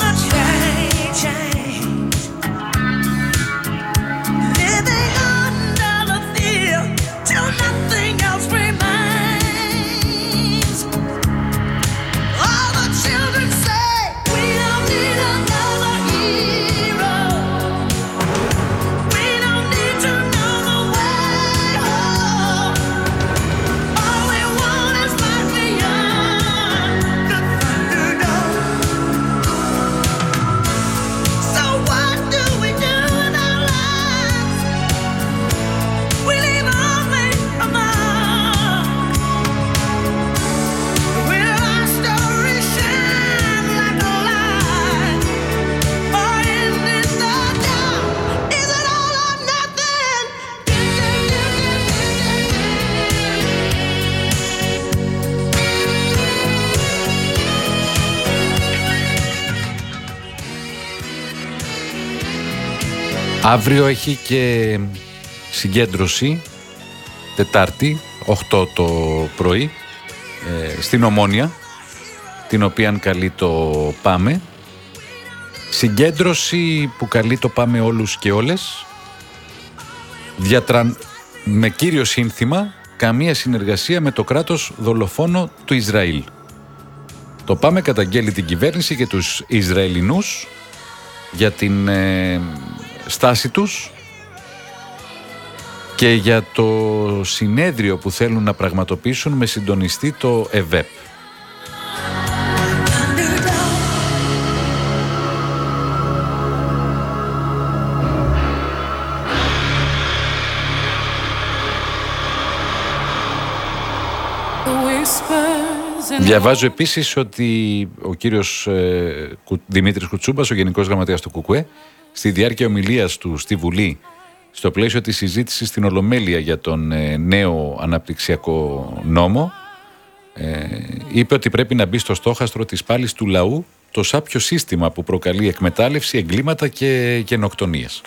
Αύριο έχει και συγκέντρωση, Τετάρτη, 8 το πρωί, στην Ομόνια, την οποία καλεί το Πάμε. Συγκέντρωση που καλεί το Πάμε όλους και όλες, με κύριο σύνθημα καμία συνεργασία με το κράτος δολοφόνο του Ισραήλ. Το Πάμε καταγγέλει την κυβέρνηση και τους Ισραηλινούς για την στάση τους και για το συνέδριο που θέλουν να πραγματοποιήσουν με συντονιστή το ΕΒΕΠ. Διαβάζω επίσης ότι ο κύριος Δημήτρης Κουτσούμπας, ο Γενικός Γραμματέας του ΚΚΕ, στη διάρκεια ομιλίας του στη Βουλή, στο πλαίσιο της συζήτησης στην Ολομέλεια για τον νέο αναπτυξιακό νόμο, είπε ότι πρέπει να μπει στο στόχαστρο της πάλης του λαού το σάπιο σύστημα που προκαλεί εκμετάλλευση, εγκλήματα και γενοκτονίες.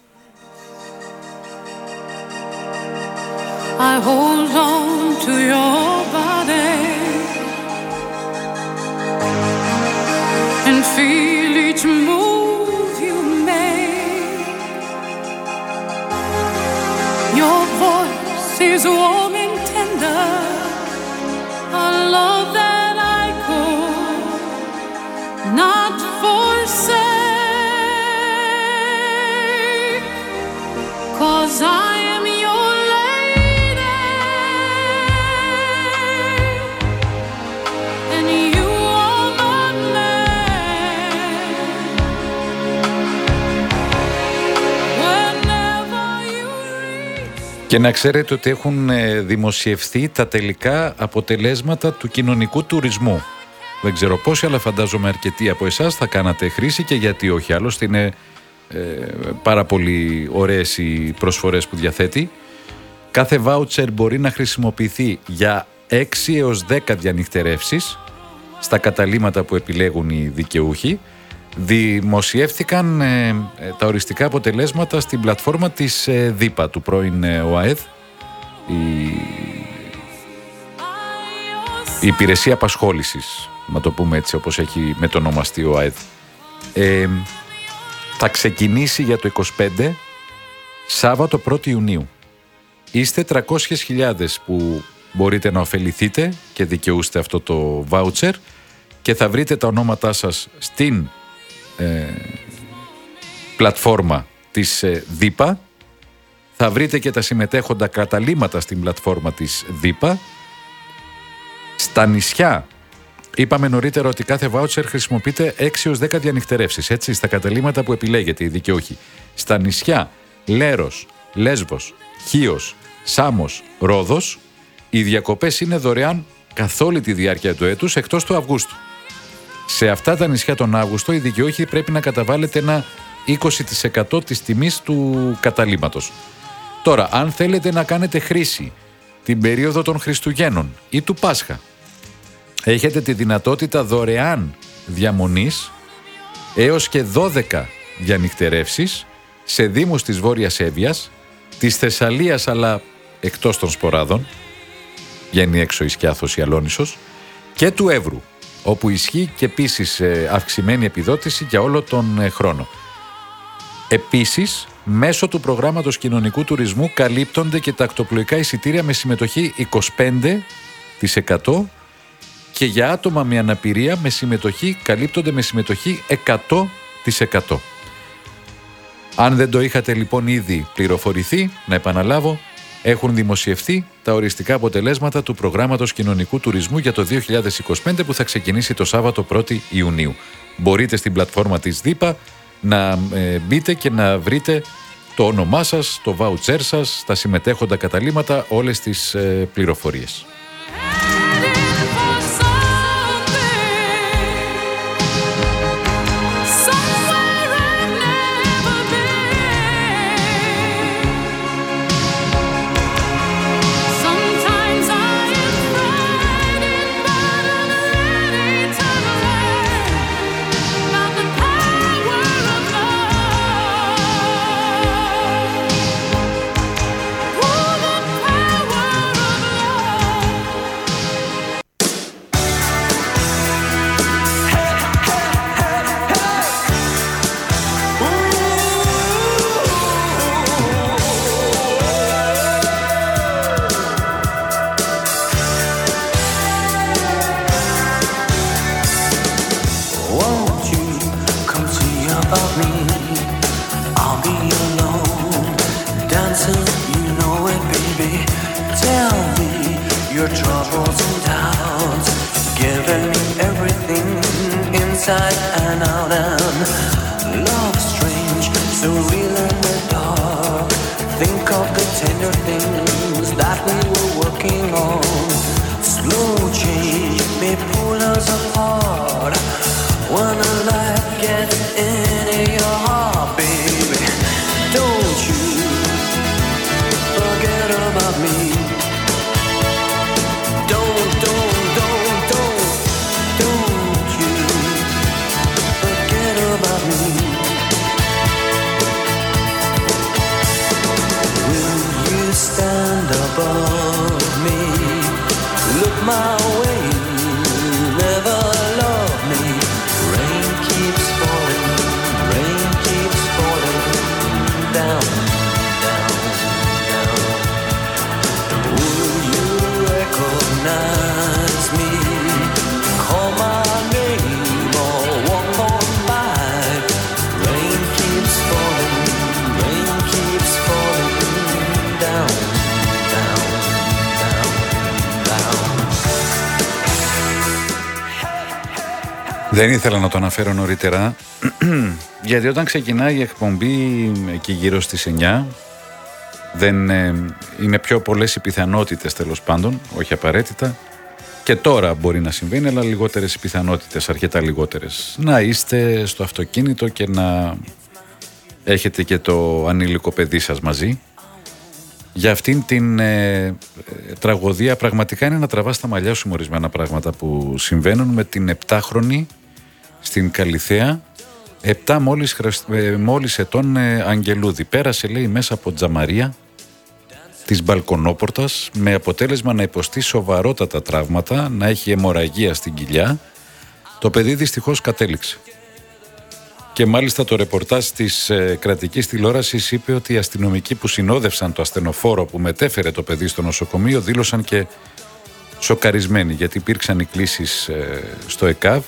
I hold on to your body and feel each move you make. Your voice is warm and tender, a love that I could not forsake, 'cause I am your lady and you are my man. Whenever you reach. Και να ξέρετε ότι έχουν δημοσιευθεί τα τελικά αποτελέσματα του κοινωνικού τουρισμού. Δεν ξέρω πόσοι, αλλά φαντάζομαι αρκετοί από εσάς θα κάνατε χρήση, και γιατί όχι, άλλωστε είναι πάρα πολύ ωραίες οι προσφορές που διαθέτει. Κάθε βάουτσερ μπορεί να χρησιμοποιηθεί για 6 έως 10 διανυκτερεύσεις στα καταλύματα που επιλέγουν οι δικαιούχοι. Δημοσιεύτηκαν τα οριστικά αποτελέσματα στην πλατφόρμα της ΔΥΠΑ, του πρώην ΟΑΕΔ, η υπηρεσία απασχόλησης, να το πούμε έτσι όπως έχει μετονομαστεί ο ΟΑΕΔ. Θα ξεκινήσει για το 25 Σάββατο 1η Ιουνίου. Είστε 300.000 που μπορείτε να ωφεληθείτε και δικαιούστε αυτό το βάουτσερ, και θα βρείτε τα ονόματά σας στην πλατφόρμα της ΔΥΠΑ. Θα βρείτε και τα συμμετέχοντα καταλύματα στην πλατφόρμα της ΔΥΠΑ. Στα νησιά, είπαμε νωρίτερα ότι κάθε βάουτσερ χρησιμοποιείται 6 έως 10 διανυκτερεύσεις, έτσι, στα καταλύματα που επιλέγετε οι δικαιούχοι. Στα νησιά Λέρος, Λέσβος, Χίος, Σάμος, Ρόδος, οι διακοπές είναι δωρεάν καθ' όλη τη διάρκεια του έτους, εκτός του Αυγούστου. Σε αυτά τα νησιά τον Αύγουστο οι δικαιούχοι πρέπει να καταβάλλετε ένα 20% της τιμής του καταλύματος. Τώρα, αν θέλετε να κάνετε χρήση την περίοδο των Χριστουγέννων ή του Πάσχα, έχετε τη δυνατότητα δωρεάν διαμονής έως και 12 διανυκτερεύσεις σε δήμους της Βόρειας Εύβοιας, της Θεσσαλίας αλλά εκτός των Σποράδων, βγαίνει έξω η Σκιάθος, η Αλόνισσος, και του Εύρου, όπου ισχύει και επίσης αυξημένη επιδότηση για όλο τον χρόνο. Επίσης, μέσω του προγράμματος κοινωνικού τουρισμού καλύπτονται και τα ακτοπλοϊκά εισιτήρια με συμμετοχή 25%, και για άτομα με αναπηρία καλύπτονται με συμμετοχή 100%. Αν δεν το είχατε λοιπόν ήδη πληροφορηθεί, να επαναλάβω, έχουν δημοσιευθεί τα οριστικά αποτελέσματα του προγράμματος κοινωνικού τουρισμού για το 2025 που θα ξεκινήσει το Σάββατο 1η Ιουνίου. Μπορείτε στην πλατφόρμα της ΔΥΠΑ να μπείτε και να βρείτε το όνομά σας, το βάουτσέρ σας, τα συμμετέχοντα καταλύματα, όλες τις πληροφορίες. I'll be alone, dancing, you know it. Δεν ήθελα να το αναφέρω νωρίτερα, γιατί όταν ξεκινάει η εκπομπή εκεί γύρω στις 9, είναι πιο πολλές οι πιθανότητες, τέλος πάντων, όχι απαραίτητα, και τώρα μπορεί να συμβαίνει, αλλά λιγότερες οι πιθανότητες, αρκετά λιγότερες, να είστε στο αυτοκίνητο και να έχετε και το ανήλικο παιδί σας μαζί. Για αυτήν την τραγωδία πραγματικά είναι να τραβάς τα μαλλιά σου με ορισμένα πράγματα που συμβαίνουν με την 7χρονη στην Καλιθέα, 7 μόλις ετών Αγγελούδη. Πέρασε, λέει, μέσα από τζαμαρία της μπαλκονόπορτας με αποτέλεσμα να υποστεί σοβαρότατα τραύματα, να έχει αιμορραγία στην κοιλιά. Το παιδί δυστυχώς κατέληξε. Και μάλιστα το ρεπορτάζ της κρατικής τηλεόρασης είπε ότι οι αστυνομικοί που συνόδευσαν το ασθενοφόρο που μετέφερε το παιδί στο νοσοκομείο δήλωσαν και σοκαρισμένοι, γιατί υπήρξαν οι κλήσεις στο ΕΚΑΒ.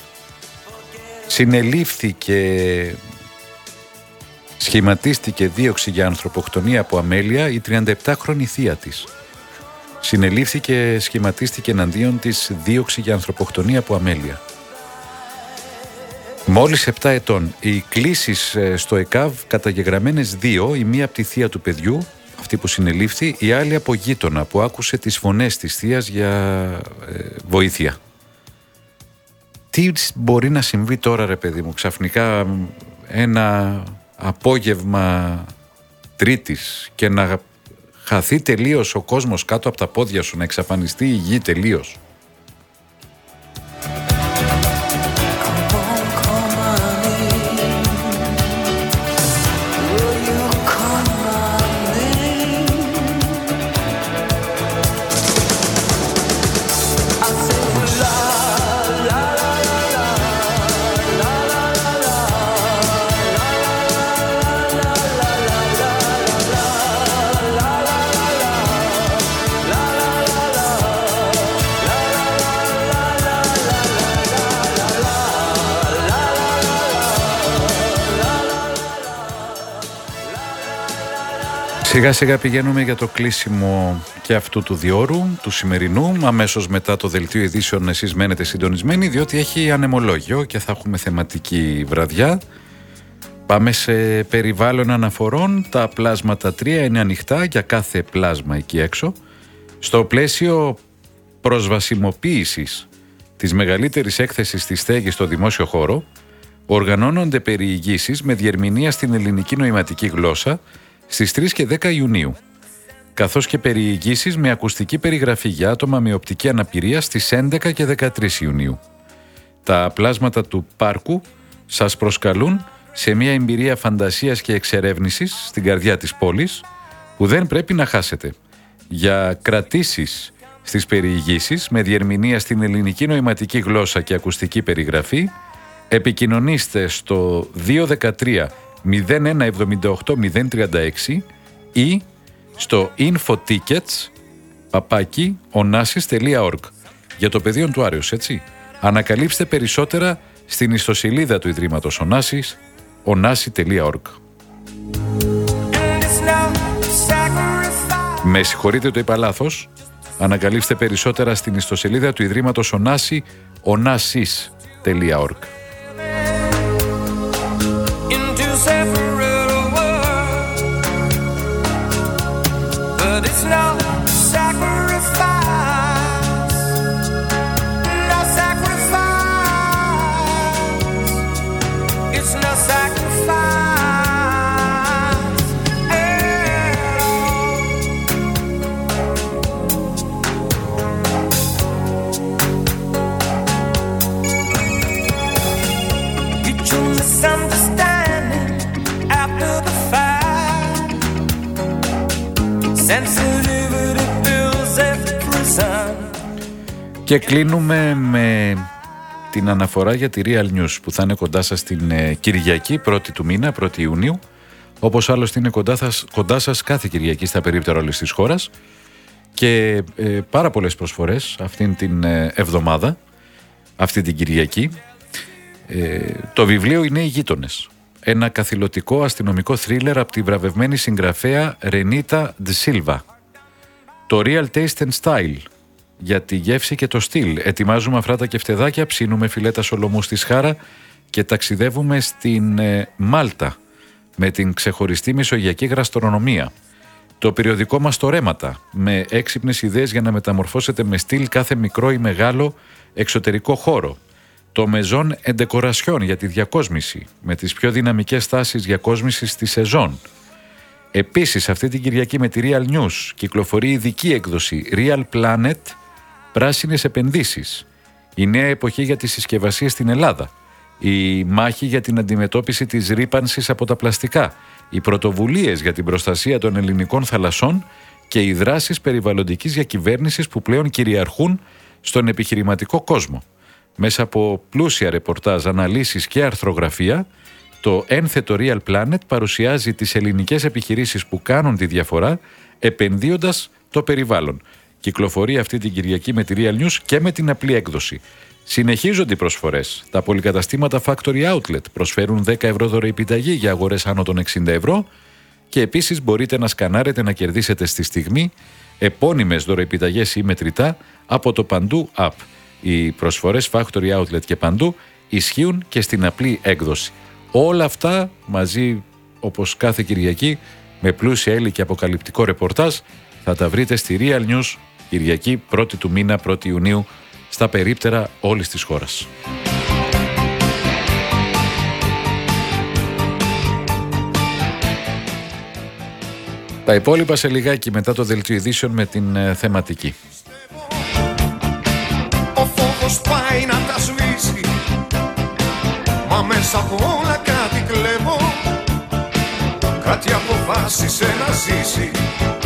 Σχηματίστηκε δίωξη για ανθρωποκτονία από αμέλεια η 37χρονη θεία της. Συνελήφθηκε, σχηματίστηκε εναντίον της δίωξη για ανθρωποκτονία από αμέλεια. Μόλις 7 ετών. Οι κλήσεις στο ΕΚΑΒ καταγεγραμμένες 2, η μία από τη θεία του παιδιού, αυτή που συνελήφθη, η άλλη από γείτονα που άκουσε τις φωνές της θείας για βοήθεια. Τι μπορεί να συμβεί τώρα, ρε παιδί μου, ξαφνικά ένα απόγευμα Τρίτης και να χαθεί τελείως ο κόσμος κάτω από τα πόδια σου, να εξαφανιστεί η γη τελείως? Σιγά σιγά πηγαίνουμε για το κλείσιμο και αυτού του διώρου, του σημερινού. Αμέσως μετά το δελτίο ειδήσεων εσείς μένετε συντονισμένοι, διότι έχει ανεμολόγιο και θα έχουμε θεματική βραδιά. Πάμε σε περιβάλλον αναφορών. Τα πλάσματα 3 είναι ανοιχτά για κάθε πλάσμα εκεί έξω. Στο πλαίσιο προσβασιμοποίησης της μεγαλύτερης έκθεσης της στέγης στο δημόσιο χώρο, οργανώνονται περιηγήσεις με διερμηνία στην ελληνική νοηματική γλώσσα στις 3 και 10 Ιουνίου, καθώς και περιηγήσεις με ακουστική περιγραφή για άτομα με οπτική αναπηρία στις 11 και 13 Ιουνίου. Τα πλάσματα του πάρκου σας προσκαλούν σε μια εμπειρία φαντασίας και εξερεύνησης στην καρδιά της πόλης που δεν πρέπει να χάσετε. Για κρατήσεις στις περιηγήσεις με διερμηνία στην ελληνική νοηματική γλώσσα και ακουστική περιγραφή, επικοινωνήστε στο 213 0178 036 ή στο infotickets@onassis.org για το πεδίο του Άρεως, έτσι. Ανακαλύψτε περισσότερα στην ιστοσελίδα του Ιδρύματος Onassis, onassis.org. Με συγχωρείτε, το είπα λάθος. Ανακαλύψτε περισσότερα στην ιστοσελίδα του Ιδρύματος Onassis, onassis.org. Και κλείνουμε με την αναφορά για τη Real News που θα είναι κοντά σας την Κυριακή, 1η του μήνα, 1η Ιουνίου. Όπως άλλωστε είναι κοντά σας κάθε Κυριακή στα περίπτερα όλης της χώρας. Και πάρα πολλές προσφορές αυτήν την εβδομάδα, αυτή την Κυριακή. Το βιβλίο είναι «Οι γείτονες». Ένα καθηλωτικό αστυνομικό θρίλερ από τη βραβευμένη συγγραφέα Ρενίτα Ντεσίλβα. Το Real Taste and Style για τη γεύση και το στυλ. Ετοιμάζουμε αφράτα και φτεδάκια, ψήνουμε φιλέτα σολομού στη Σχάρα και ταξιδεύουμε στην Μάλτα με την ξεχωριστή μεσογειακή γαστρονομία. Το περιοδικό μας το Ρέματα, με έξυπνες ιδέες για να μεταμορφώσετε με στυλ κάθε μικρό ή μεγάλο εξωτερικό χώρο. Το Maison et Decoration για τη διακόσμηση, με τις πιο δυναμικές τάσεις διακόσμησης στη σεζόν. Επίσης, αυτή την Κυριακή με τη Real News κυκλοφορεί ειδική έκδοση Real Planet Πράσινες Επενδύσεις. Η νέα εποχή για τις συσκευασίες στην Ελλάδα. Η μάχη για την αντιμετώπιση της ρύπανσης από τα πλαστικά. Οι πρωτοβουλίες για την προστασία των ελληνικών θαλασσών και οι δράσεις περιβαλλοντικής διακυβέρνησης που πλέον κυριαρχούν στον επιχειρηματικό κόσμο. Μέσα από πλούσια ρεπορτάζ, αναλύσεις και αρθρογραφία, το ένθετο Real Planet παρουσιάζει τις ελληνικές επιχειρήσεις που κάνουν τη διαφορά επενδύοντας το περιβάλλον. Κυκλοφορεί αυτή την Κυριακή με τη Real News και με την απλή έκδοση. Συνεχίζονται οι προσφορές. Τα πολυκαταστήματα Factory Outlet προσφέρουν 10 ευρώ δωρεοεπιταγή για αγορές άνω των 60 ευρώ και επίσης μπορείτε να σκανάρετε να κερδίσετε στη στιγμή επώνυμες δωρεοεπιταγές ή μετρητά από το Παντού App. Οι προσφορές Factory Outlet και Παντού ισχύουν και στην απλή έκδοση. Όλα αυτά μαζί, όπως κάθε Κυριακή, με πλούσια ύλη και αποκαλυπτικό ρεπορτάζ, θα τα βρείτε στη Real News Κυριακή 1η του μήνα, 1η Ιουνίου, στα περίπτερα όλης της χώρας. Τα υπόλοιπα σε λιγάκι μετά το δελτίο ειδήσεων με την θεματική. Ο φόβος πάει να τα σβήσει, μα μέσα από όλα κάτι κλέβω. Κάτι αποφάσισε να ζήσει